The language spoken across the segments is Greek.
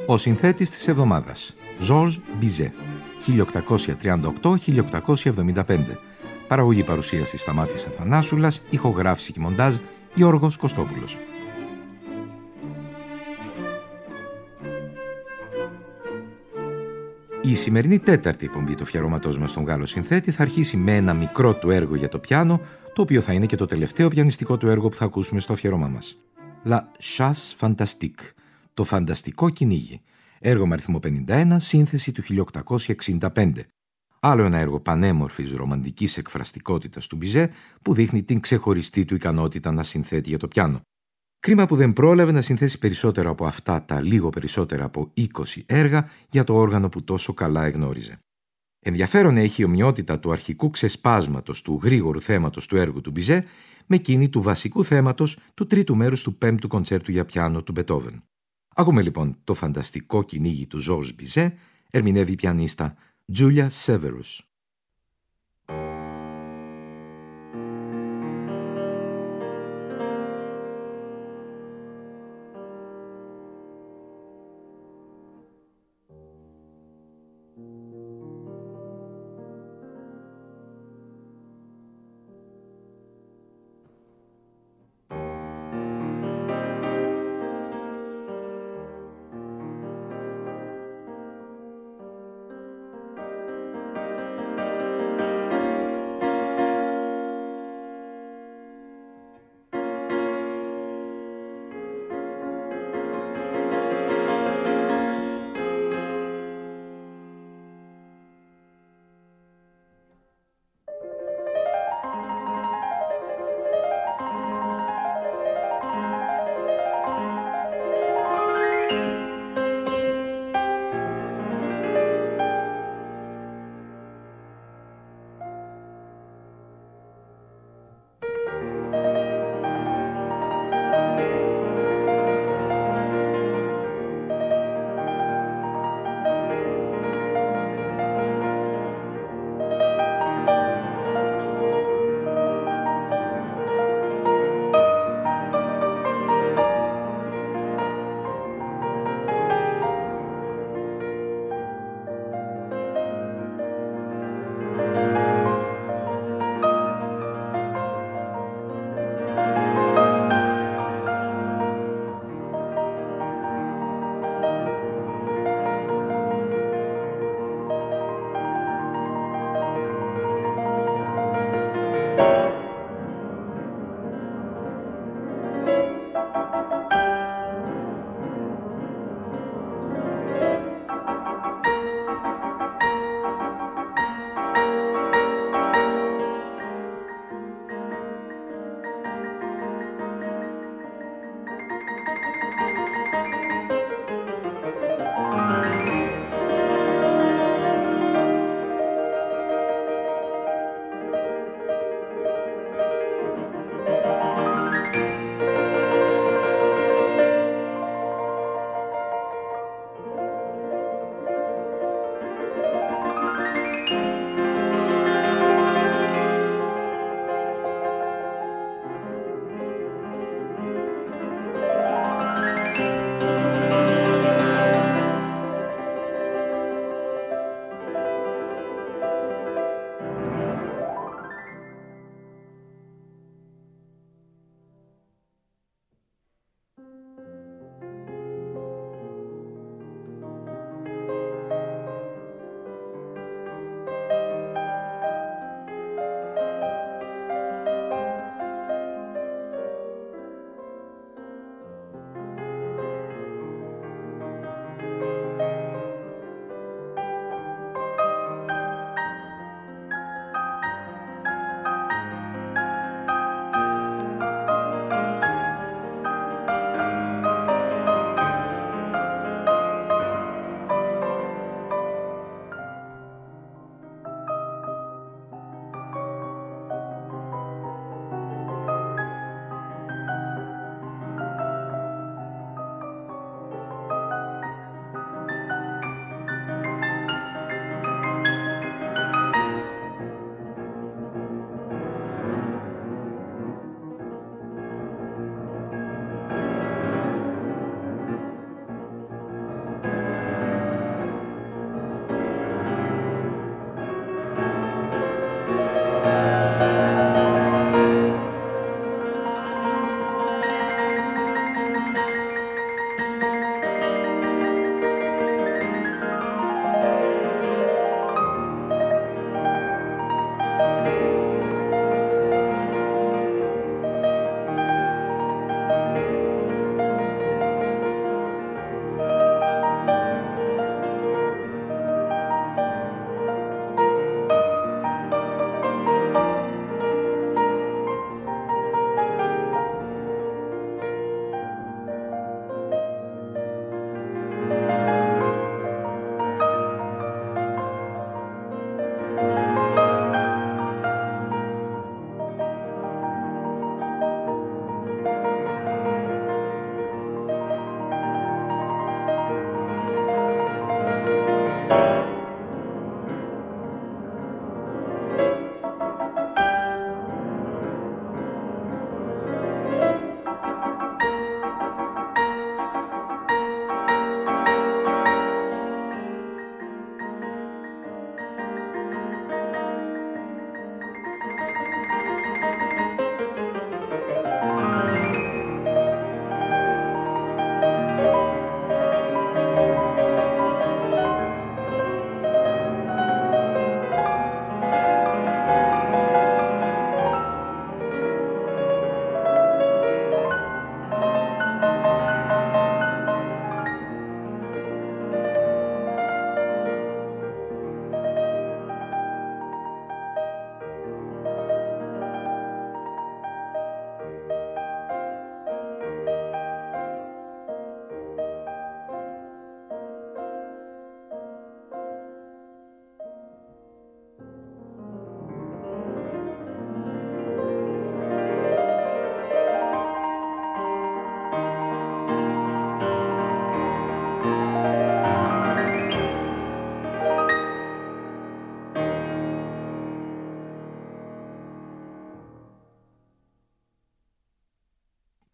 Ο συνθέτης της εβδομάδας, Georges Bizet, 1838-1875. Παραγωγή παρουσίαση Σταμάτης Αθανάσουλας, ηχογράφηση και μοντάζ Γιώργος Κωστόπουλος. Η σημερινή τέταρτη εκπομπή του αφιερώματός μας στον Γάλλο συνθέτη θα αρχίσει με ένα μικρό του έργο για το πιάνο, το οποίο θα είναι και το τελευταίο πιανιστικό του έργο που θα ακούσουμε στο αφιερώμα μας. La Chasse Fantastique, το φανταστικό κυνήγι, έργο με αριθμό 51, σύνθεση του 1865. Άλλο ένα έργο πανέμορφης ρομαντικής εκφραστικότητας του Μπιζέ που δείχνει την ξεχωριστή του ικανότητα να συνθέτει για το πιάνο. Κρίμα που δεν πρόλαβε να συνθέσει περισσότερο από αυτά τα λίγο περισσότερα από 20 έργα για το όργανο που τόσο καλά εγνώριζε. Ενδιαφέρον έχει η ομοιότητα του αρχικού ξεσπάσματος του γρήγορου θέματος του έργου του Μπιζέ με εκείνη του βασικού θέματος του τρίτου μέρους του πέμπτου κοντσέρτου για πιάνο του Μπετόβεν. Ακούμε λοιπόν το φανταστικό κυνήγι του Georges Bizet, ερμηνεύει η πιανίστα Julia Severus.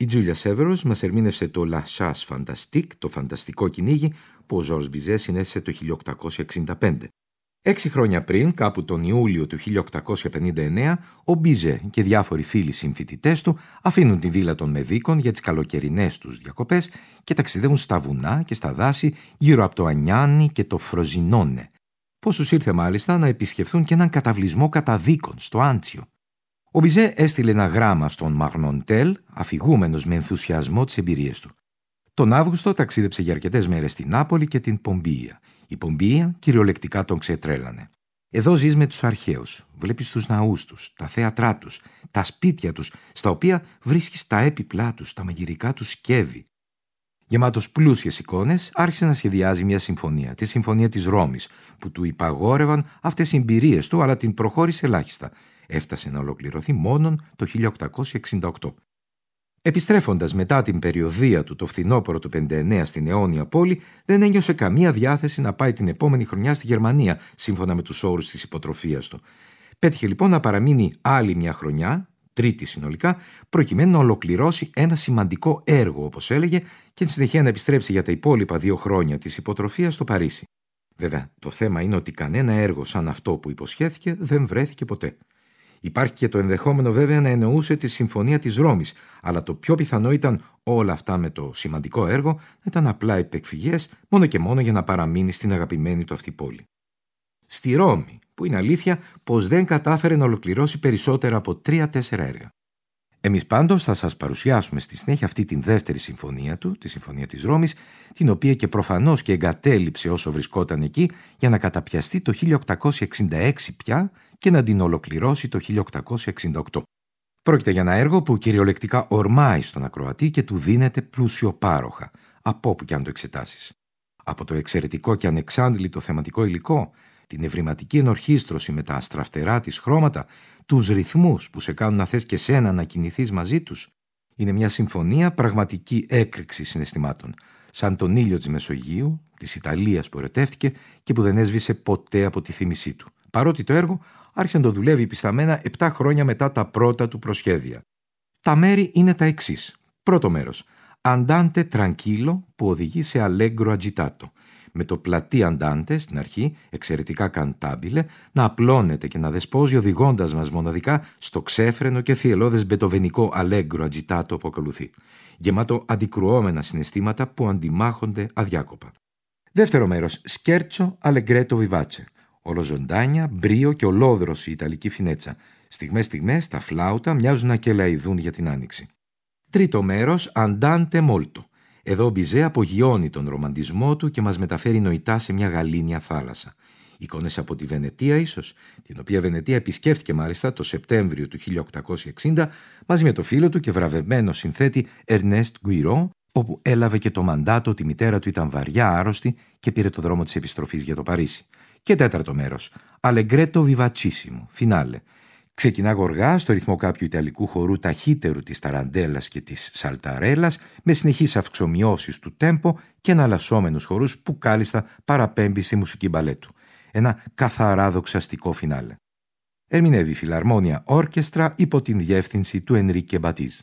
Η Τζούλια Σέβερος μας ερμήνευσε το La Chasse Fantastique, το φανταστικό κυνήγι, που ο Ζορζ Μπιζέ συνέθεσε το 1865. 6 χρόνια πριν, κάπου τον Ιούλιο του 1859, ο Μπιζέ και διάφοροι φίλοι συμφοιτητές του αφήνουν τη βίλα των Μεδίκων για τις καλοκαιρινές τους διακοπές και ταξιδεύουν στα βουνά και στα δάση γύρω από το Ανιάνι και το Φροζινόνε. Πώς τους ήρθε μάλιστα να επισκεφθούν και έναν καταβλισμό καταδίκων στο Άντσιο. Ο Μπιζέ έστειλε ένα γράμμα στον Μαρνοντέλ, αφηγούμενος με ενθουσιασμό τις εμπειρίες του. Τον Αύγουστο ταξίδεψε για αρκετές μέρες στην Νάπολη και την Πομπία. Η Πομπία κυριολεκτικά τον ξετρέλανε. Εδώ ζεις με τους αρχαίους, βλέπεις τους ναούς τους, τα θέατρά τους, τα σπίτια τους, στα οποία βρίσκεις τα έπιπλά τους, τα μαγειρικά τους σκεύη. Γεμάτος πλούσιες εικόνες, άρχισε να σχεδιάζει μια συμφωνία, τη Συμφωνία της Ρώμης, που του υπαγόρευαν αυτές οι εμπειρίες του, αλλά την προχώρησε ελάχιστα. Έφτασε να ολοκληρωθεί μόνον το 1868. Επιστρέφοντας μετά την περιοδεία του το φθινόπωρο του 59 στην αιώνια πόλη, δεν ένιωσε καμία διάθεση να πάει την επόμενη χρονιά στη Γερμανία, σύμφωνα με τους όρους της υποτροφίας του. Πέτυχε λοιπόν να παραμείνει άλλη μια χρονιά, τρίτη συνολικά, προκειμένου να ολοκληρώσει ένα σημαντικό έργο, όπως έλεγε, και εν συνεχεία να επιστρέψει για τα υπόλοιπα 2 χρόνια της υποτροφίας στο Παρίσι. Βέβαια, το θέμα είναι ότι κανένα έργο σαν αυτό που υποσχέθηκε δεν βρέθηκε ποτέ. Υπάρχει και το ενδεχόμενο βέβαια να εννοούσε τη Συμφωνία της Ρώμης, αλλά το πιο πιθανό ήταν όλα αυτά με το σημαντικό έργο να ήταν απλά επεκφυγές μόνο και μόνο για να παραμείνει στην αγαπημένη του αυτή πόλη. Στη Ρώμη, που είναι αλήθεια πως δεν κατάφερε να ολοκληρώσει περισσότερα από 3-4 έργα. Εμείς πάντως θα σας παρουσιάσουμε στη συνέχεια αυτή την δεύτερη συμφωνία του, τη Συμφωνία της Ρώμης, την οποία και προφανώς και εγκατέλειψε όσο βρισκόταν εκεί για να καταπιαστεί το 1866 πια και να την ολοκληρώσει το 1868. Πρόκειται για ένα έργο που κυριολεκτικά ορμάει στον ακροατή και του δίνεται πλουσιοπάροχα, από όπου και αν το εξετάσεις. Από το εξαιρετικό και ανεξάντλητο θεματικό υλικό, την ευρηματική ενορχήστρωση με τα αστραφτερά της χρώματα, τους ρυθμούς που σε κάνουν να θες και σένα να κινηθείς μαζί τους. Είναι μια συμφωνία πραγματική έκρηξη συναισθημάτων, σαν τον ήλιο της Μεσογείου, της Ιταλίας που ερωτεύτηκε και που δεν έσβησε ποτέ από τη θύμησή του. Παρότι το έργο άρχισε να το δουλεύει πισταμένα 7 χρόνια μετά τα πρώτα του προσχέδια. Τα μέρη είναι τα εξής. Πρώτο μέρος, Andante Tranquillo, που οδηγεί σε Allegro Agitato, με το πλατή Andante στην αρχή, εξαιρετικά καντάμπιλε, να απλώνεται και να δεσπόζει οδηγώντας μας μοναδικά στο ξέφρενο και θυελώδες μπετοβενικό Allegro Agitato που ακολουθεί, γεμάτο αντικρουόμενα συναισθήματα που αντιμάχονται αδιάκοπα. Δεύτερο μέρος, Scherzo Allegretto Vivace, ολοζωντάνια, μπρίο και ολόδρωση ιταλική φινέτσα. Στιγμές τα φλάουτα μοιάζουν να κελαηδούν για την άνοιξη. Τρίτο μέρος, Andante Molto. Εδώ ο Μπιζέ απογειώνει τον ρομαντισμό του και μας μεταφέρει νοητά σε μια γαλήνια θάλασσα. Εικόνες από τη Βενετία ίσως, την οποία Βενετία επισκέφτηκε μάλιστα το Σεπτέμβριο του 1860 μαζί με το φίλο του και βραβευμένο συνθέτη Ernest Guiraud, όπου έλαβε και το μαντάτο ότι η μητέρα του ήταν βαριά άρρωστη και πήρε το δρόμο της επιστροφής για το Παρίσι. Και τέταρτο μέρος, Allegretto Vivacissimo, φινάλε. Ξεκινά γοργά στο ρυθμό κάποιου ιταλικού χορού ταχύτερου της ταραντέλας και της σαλταρέλας, με συνεχείς αυξομοιώσεις του τέμπο και εναλλασσόμενους χορούς που κάλλιστα παραπέμπει στη μουσική μπαλέτου. Ένα καθαρά δοξαστικό φινάλε. Ερμηνεύει η Φιλαρμόνια Όρκεστρα υπό την διεύθυνση του Ενρίκε Μπατίζ.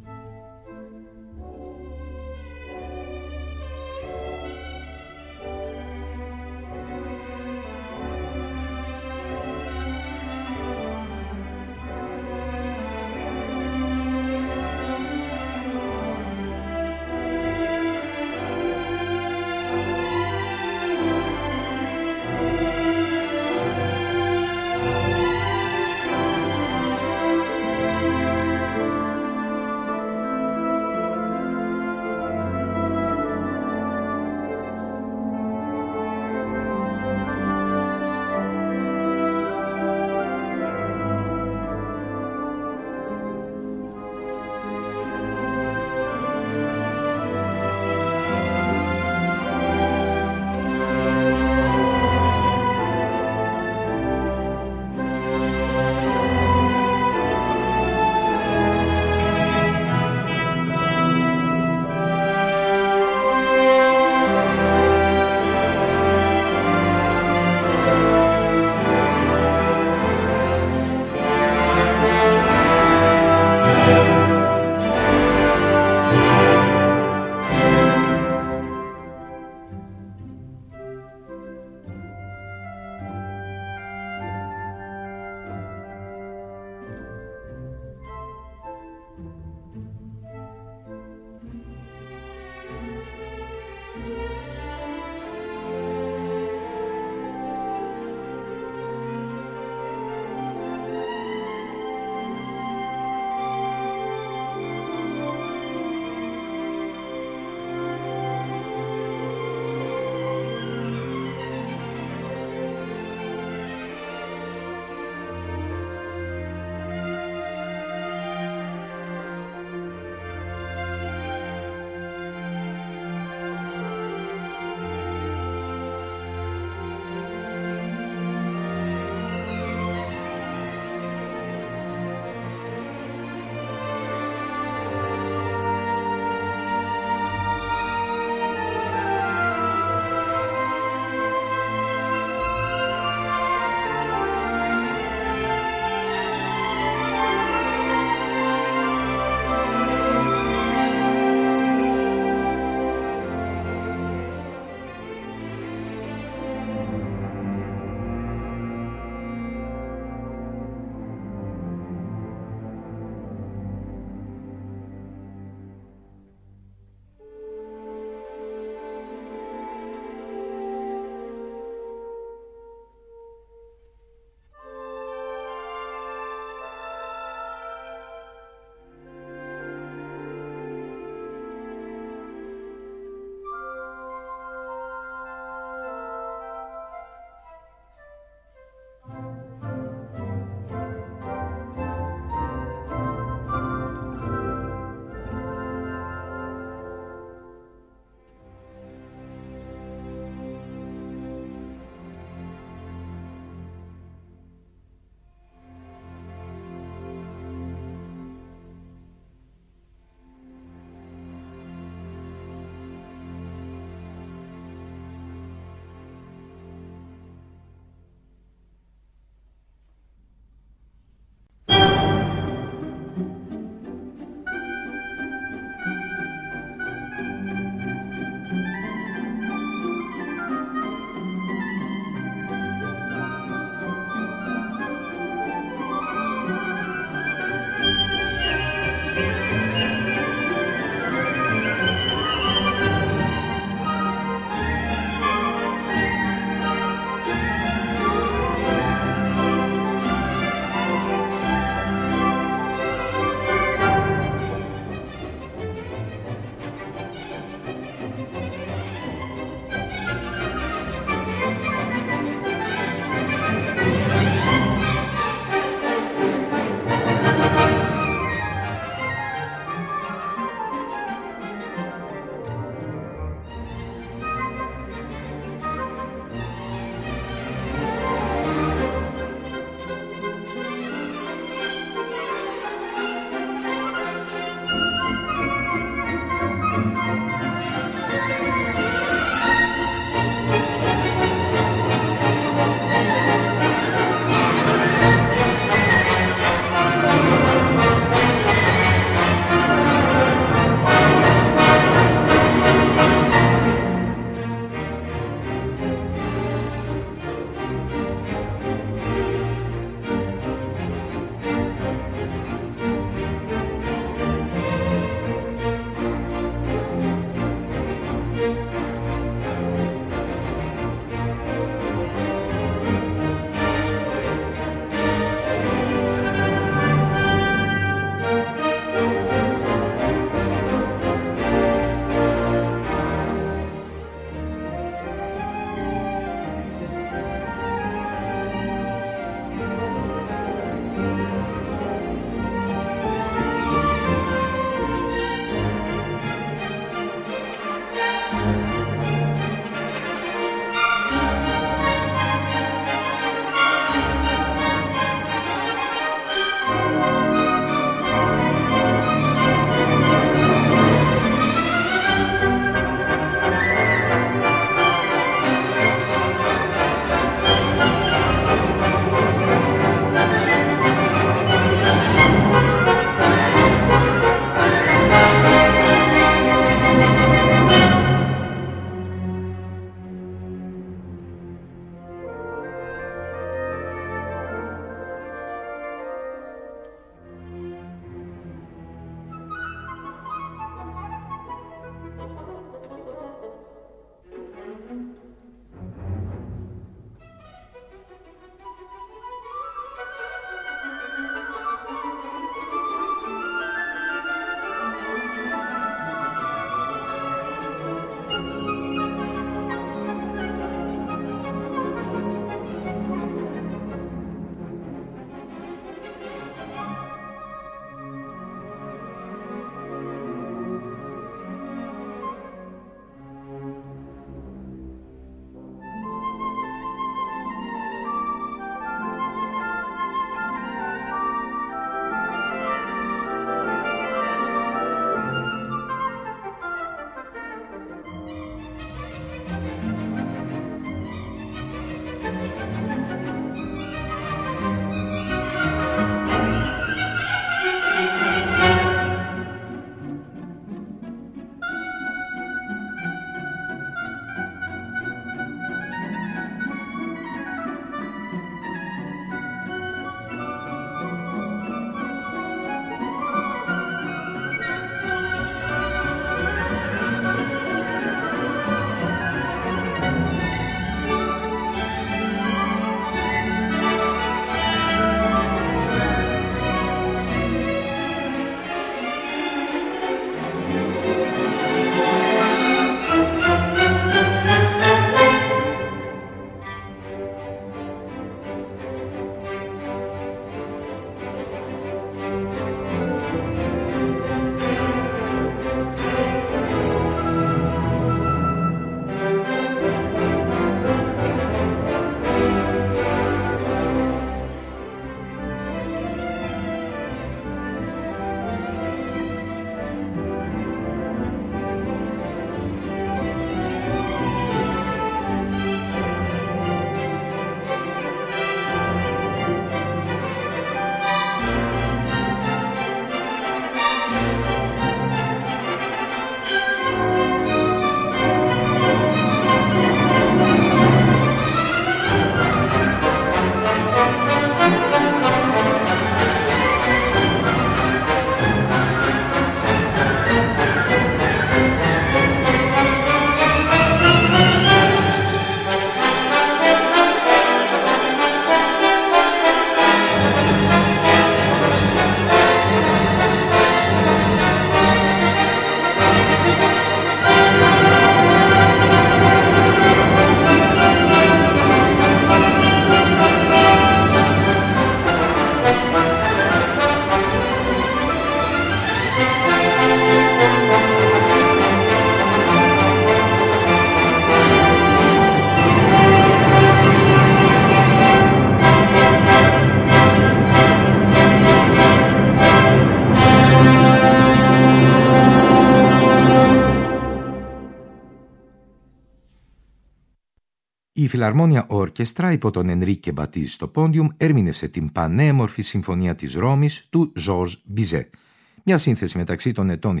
Φιλαρμόνια Όρκεστρα υπό τον Ενρίκε Μπατίζ στο πόντιουμ ερμήνευσε την πανέμορφη συμφωνία της Ρώμης του Ζορζ Μπιζέ. Μια σύνθεση μεταξύ των ετών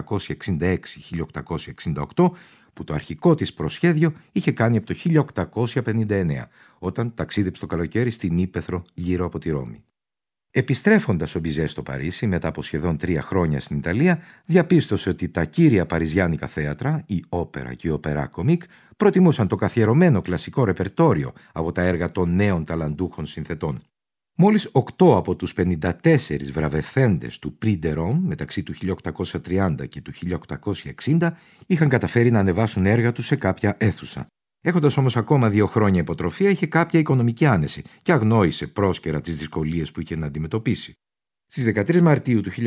1866-1868 που το αρχικό της προσχέδιο είχε κάνει από το 1859, όταν ταξίδεψε το καλοκαίρι στην Ύπαιθρο γύρω από τη Ρώμη. Επιστρέφοντας ο Μπιζέ στο Παρίσι μετά από σχεδόν 3 χρόνια στην Ιταλία, διαπίστωσε ότι τα κύρια παριζιάνικα θέατρα, η όπερα και η οπερά κομικ, προτιμούσαν το καθιερωμένο κλασικό ρεπερτόριο από τα έργα των νέων ταλαντούχων συνθετών. Μόλις 8 από τους 54 βραβευθέντες του Prix de Rome μεταξύ του 1830 και του 1860 είχαν καταφέρει να ανεβάσουν έργα τους σε κάποια αίθουσα. Έχοντας όμως ακόμα 2 χρόνια υποτροφία, είχε κάποια οικονομική άνεση και αγνόησε πρόσκαιρα τις δυσκολίες που είχε να αντιμετωπίσει. Στις 13 Μαρτίου του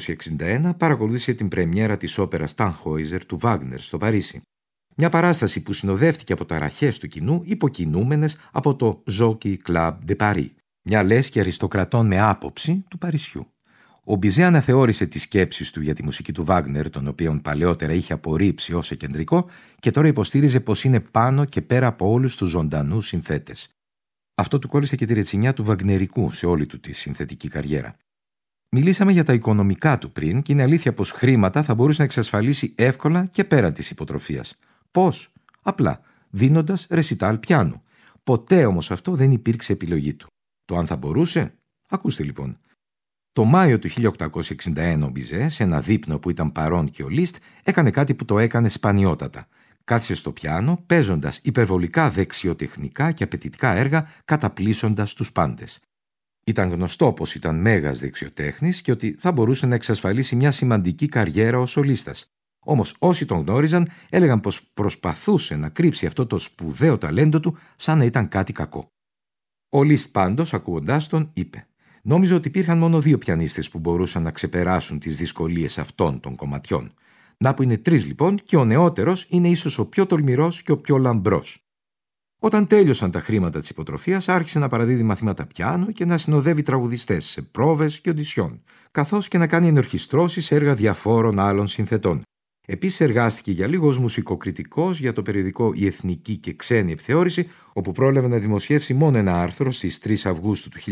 1861 παρακολούθησε την πρεμιέρα της όπερας Tannhäuser του Βάγνερ στο Παρίσι. Μια παράσταση που συνοδεύτηκε από ταραχές του κοινού υποκινούμενες από το Jockey Club de Paris, μια λέσχη αριστοκρατών με άποψη του Παρισιού. Ο Μπιζέ αναθεώρησε τις σκέψεις του για τη μουσική του Βάγνερ, τον οποίον παλαιότερα είχε απορρίψει ως εκεντρικό, και τώρα υποστήριζε πως είναι πάνω και πέρα από όλους τους ζωντανούς συνθέτες. Αυτό του κόλλησε και τη ρετσινιά του βαγνερικού σε όλη του τη συνθετική καριέρα. Μιλήσαμε για τα οικονομικά του πριν και είναι αλήθεια πως χρήματα θα μπορούσε να εξασφαλίσει εύκολα και πέραν της υποτροφίας. Πώς? Απλά, δίνοντας ρεσιτάλ πιάνου. Ποτέ όμως αυτό δεν υπήρξε επιλογή του. Το αν θα μπορούσε? Ακούστε λοιπόν. Το Μάιο του 1861 ο Μπιζέ, σε ένα δείπνο που ήταν παρόν και ο Λίστ, έκανε κάτι που το έκανε σπανιότατα. Κάθισε στο πιάνο, παίζοντας υπερβολικά δεξιοτεχνικά και απαιτητικά έργα, καταπλήσοντας τους πάντες. Ήταν γνωστό πως ήταν μέγας δεξιοτέχνης και ότι θα μπορούσε να εξασφαλίσει μια σημαντική καριέρα ως σολίστας. Όμως όσοι τον γνώριζαν έλεγαν πως προσπαθούσε να κρύψει αυτό το σπουδαίο ταλέντο του σαν να ήταν κάτι κακό. Ο Λίστ πάντως, ακούγοντάς τον, είπε: «Νόμιζα ότι υπήρχαν μόνο 2 πιανίστες που μπορούσαν να ξεπεράσουν τις δυσκολίες αυτών των κομματιών. Να που είναι 3 λοιπόν, και ο νεότερος είναι ίσως ο πιο τολμηρός και ο πιο λαμπρός». Όταν τέλειωσαν τα χρήματα της υποτροφίας, άρχισε να παραδίδει μαθήματα πιάνο και να συνοδεύει τραγουδιστές σε πρόβες και οντισιόν, καθώς και να κάνει ενορχιστρώσεις σε έργα διαφόρων άλλων συνθετών. Επίσης εργάστηκε για λίγο ως μουσικοκριτικός για το περιοδικό «Η Εθνική και Ξένη Επιθεώρηση», όπου πρόλαβε να δημοσιεύσει μόνο ένα άρθρο στις 3 Αυγούστου του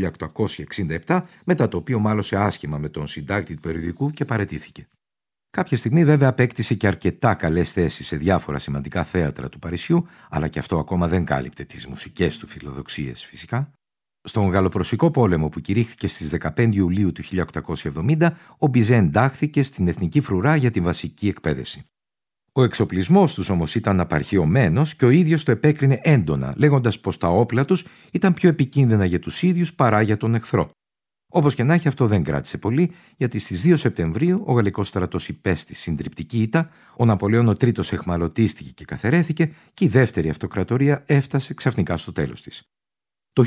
1867, μετά το οποίο μάλωσε άσχημα με τον συντάκτη του περιοδικού και παραιτήθηκε. Κάποια στιγμή βέβαια απέκτησε και αρκετά καλές θέσεις σε διάφορα σημαντικά θέατρα του Παρισιού, αλλά και αυτό ακόμα δεν κάλυπτε τις μουσικές του φιλοδοξίες φυσικά. Στον Γαλλοπρωσικό πόλεμο που κηρύχθηκε στις 15 Ιουλίου του 1870, ο Μπιζέ εντάχθηκε στην Εθνική Φρουρά για τη βασική εκπαίδευση. Ο εξοπλισμός τους όμως ήταν απαρχιωμένος και ο ίδιος το επέκρινε έντονα, λέγοντας πως τα όπλα τους ήταν πιο επικίνδυνα για τους ίδιους παρά για τον εχθρό. Όπως και να έχει, αυτό δεν κράτησε πολύ, γιατί στις 2 Σεπτεμβρίου ο γαλλικός στρατός υπέστη συντριπτική ήττα, ο Ναπολέον ο Τρίτος εχμαλωτίστηκε και καθαιρέθηκε και η δεύτερη αυτοκρατορία έφτασε ξαφνικά στο τέλος της. Το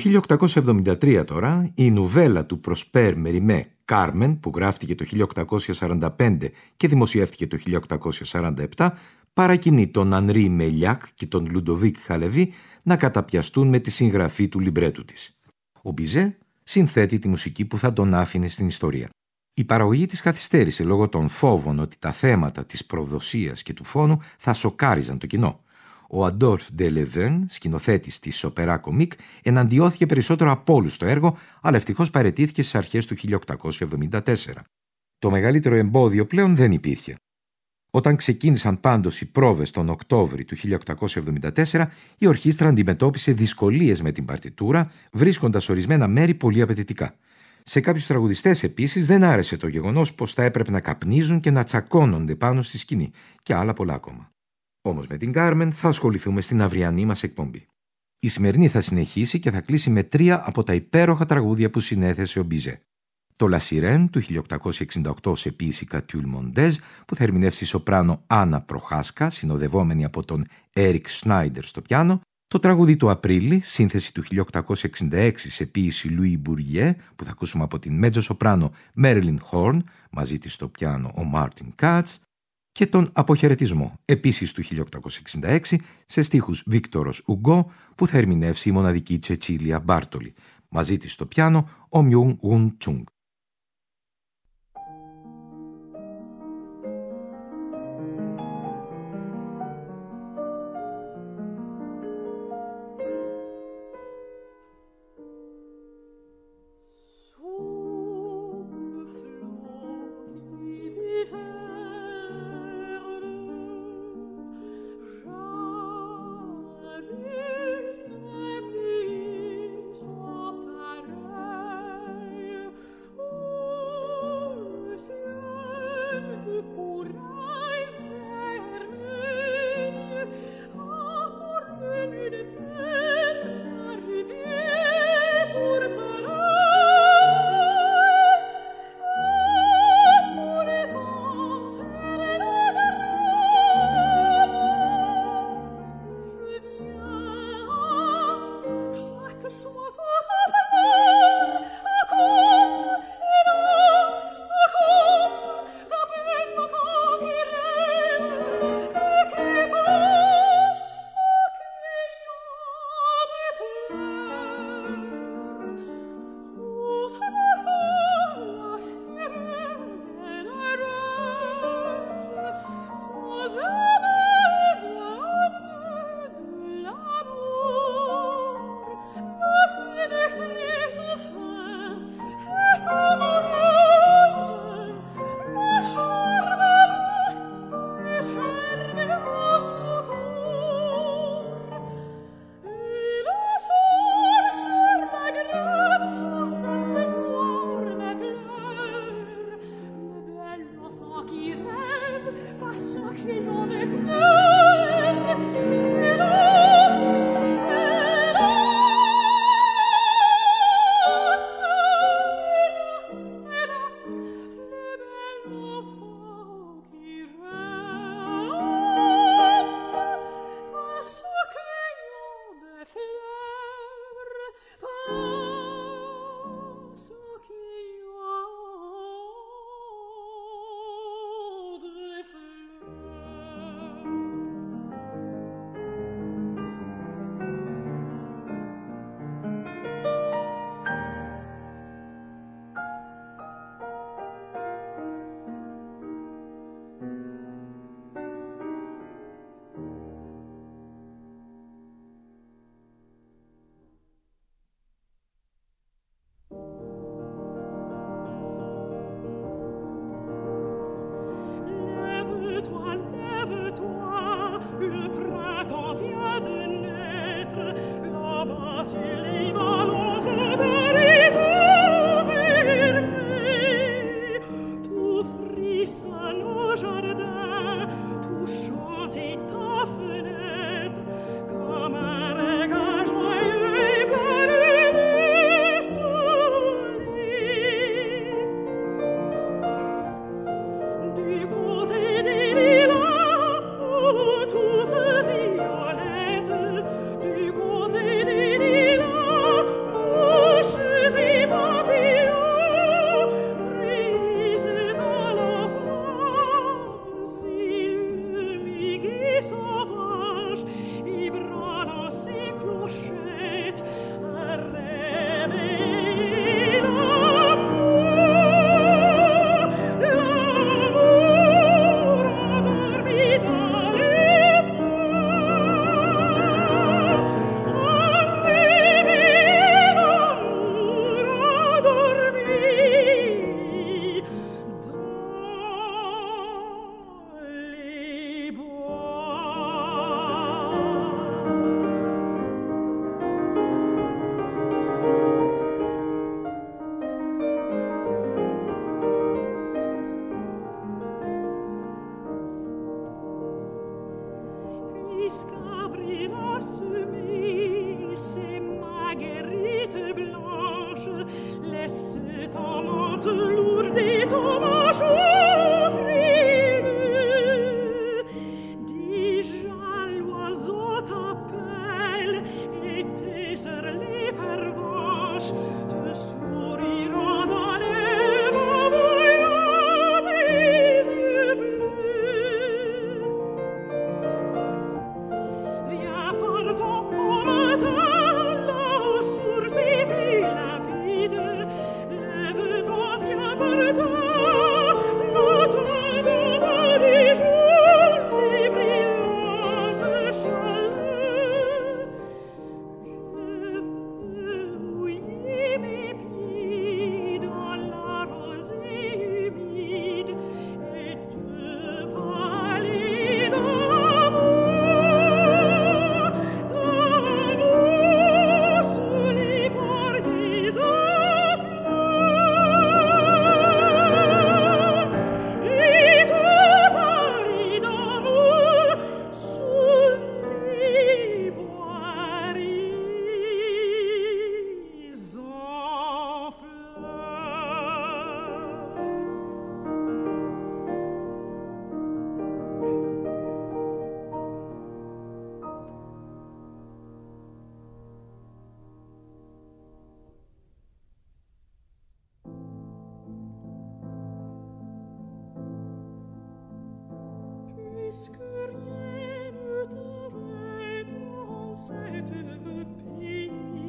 1873 τώρα, η νουβέλα του Προσπέρ Μεριμέ Κάρμεν, που γράφτηκε το 1845 και δημοσιεύτηκε το 1847, παρακινεί τον Ανρί Μελιάκ και τον Λουντοβίκ Χαλεβί να καταπιαστούν με τη συγγραφή του λιμπρέτου της. Ο Μπιζέ συνθέτει τη μουσική που θα τον άφηνε στην ιστορία. Η παραγωγή της καθυστέρησε λόγω των φόβων ότι τα θέματα της προδοσίας και του φόνου θα σοκάριζαν το κοινό. Ο Αντόλφ ντε Λεβέν, σκηνοθέτης της οπερά κομικ, εναντιώθηκε περισσότερο από όλους στο έργο, αλλά ευτυχώς παραιτήθηκε στις αρχές του 1874. Το μεγαλύτερο εμπόδιο πλέον δεν υπήρχε. Όταν ξεκίνησαν πάντως οι πρόβες τον Οκτώβρη του 1874, η ορχήστρα αντιμετώπισε δυσκολίες με την παρτιτούρα, βρίσκοντας ορισμένα μέρη πολύ απαιτητικά. Σε κάποιους τραγουδιστές επίσης δεν άρεσε το γεγονός πως θα έπρεπε να καπνίζουν και να τσακώνονται πάνω στη σκηνή, και άλλα πολλά ακόμα. Όμως με την Κάρμεν θα ασχοληθούμε στην αυριανή μας εκπομπή. Η σημερινή θα συνεχίσει και θα κλείσει με 3 από τα υπέροχα τραγούδια που συνέθεσε ο Μπιζέ. Το La Sirène του 1868 σε ποίηση Κατιούλ Μοντέζ, που θα ερμηνεύσει η σοπράνο Άννα Προχάσκα, συνοδευόμενη από τον Έρικ Σνάιντερ στο πιάνο. Το τραγούδι του Απρίλη, σύνθεση του 1866 σε ποίηση Λουί Μπουριέ, που θα ακούσουμε από την μέτζο σοπράνο Μέριλιν Χόρν, μαζί της στο πιάνο ο Μάρτιν Κάτς. Και τον Αποχαιρετισμό, επίσης του 1866, σε στίχους Βίκτορος Ουγκό, που θα ερμηνεύσει η μοναδική Τσετσίλια Μπάρτολη, μαζί της στο πιάνο ο Μιουν Γουν Τσούγκ. Puisque rien ne devait dans cette pays,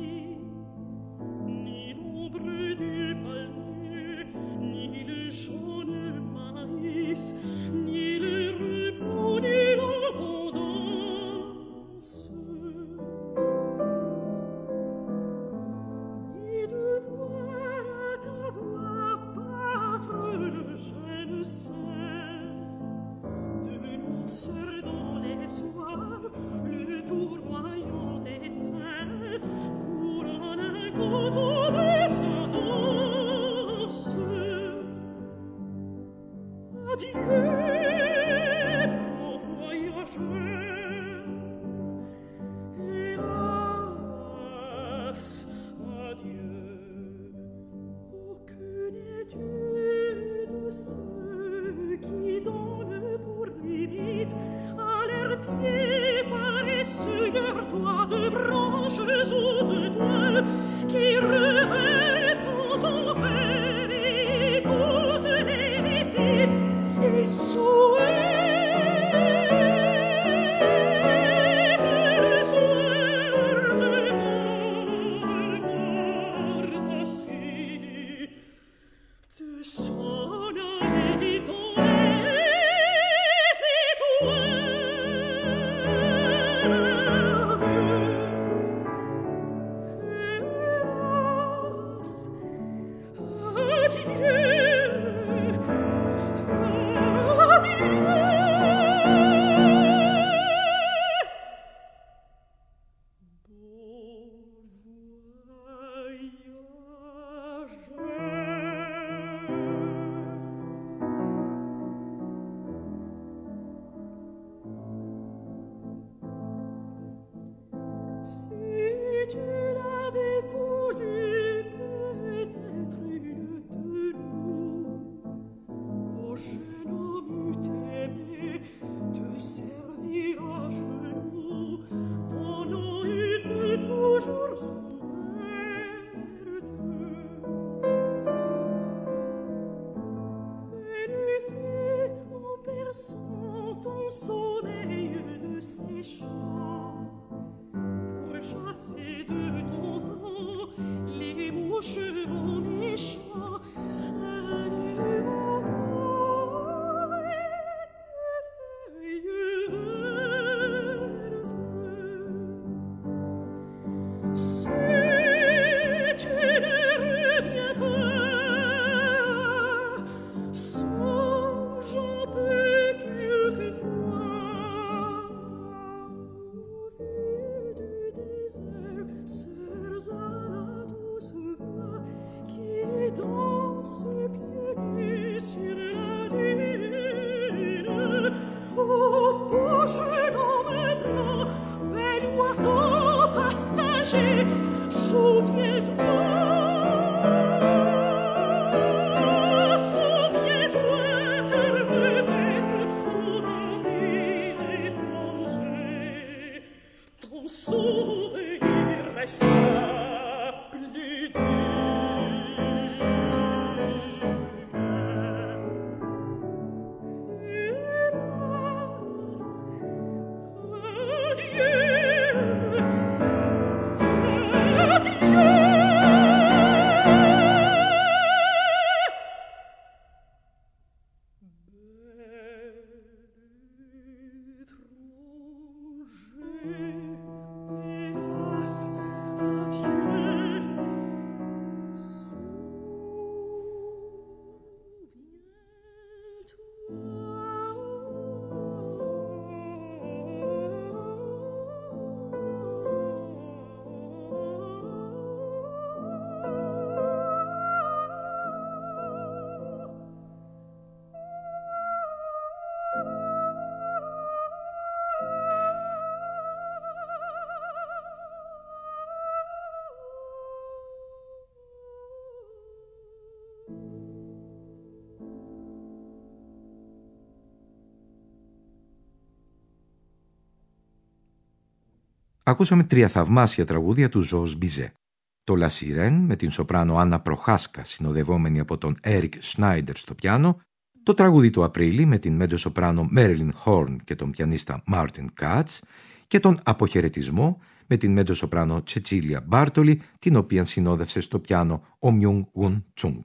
Ακούσαμε 3 θαυμάσια τραγούδια του Ζορζ Μπιζέ. Το La Sirène με την σοπράνο Άννα Προχάσκα συνοδευόμενη από τον Έρικ Σνάιντερ στο πιάνο, το τραγούδι του Απρίλη με την μέτζο σοπράνο Μέριλιν Χόρν και τον πιανίστα Μάρτιν Κάτς και τον Αποχαιρετισμό με την μέτζο σοπράνο Τσετσίλια Μπάρτολι, την οποία συνόδευσε στο πιάνο ο Μιούγκ Γουν Τσούγκ.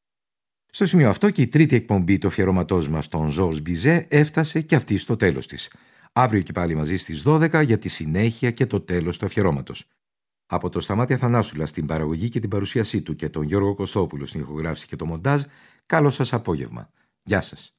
Στο σημείο αυτό και η τρίτη εκπομπή του αφιερώματός μας στον Ζορζ Μπιζέ έφτασε και αυτή στο τέλος της. Αύριο και πάλι μαζί στις 12 για τη συνέχεια και το τέλος του αφιερώματος. Από το Σταμάτη Αθανάσουλα στην παραγωγή και την παρουσίασή του και τον Γιώργο Κωστόπουλο στην ηχογράφηση και το μοντάζ, καλό σας απόγευμα. Γεια σας.